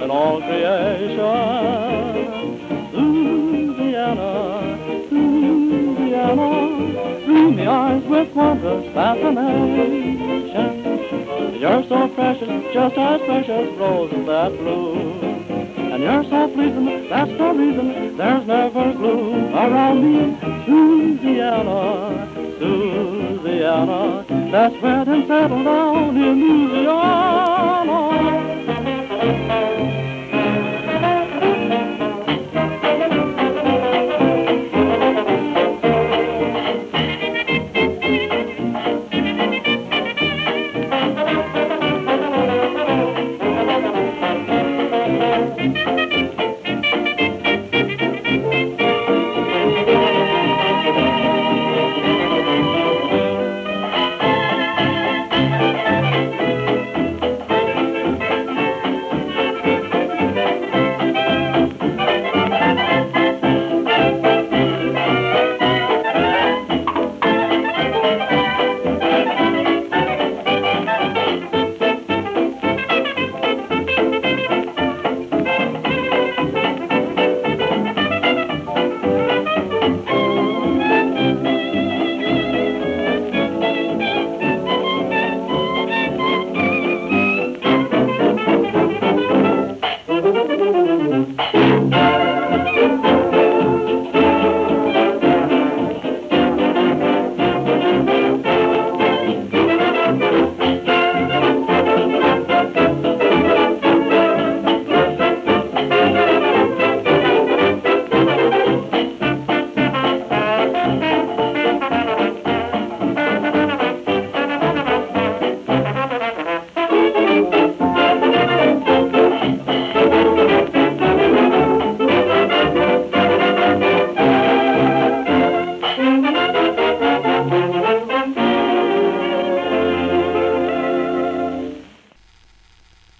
in all creation. Louisiana, Louisiana, dreamy eyes with wondrous fascination. You're so precious, just as precious roses that bloom. And you're so pleasing, that's the reason there's never gloom around me. Louisiana, Louisiana, that's where them settle down in Louisiana.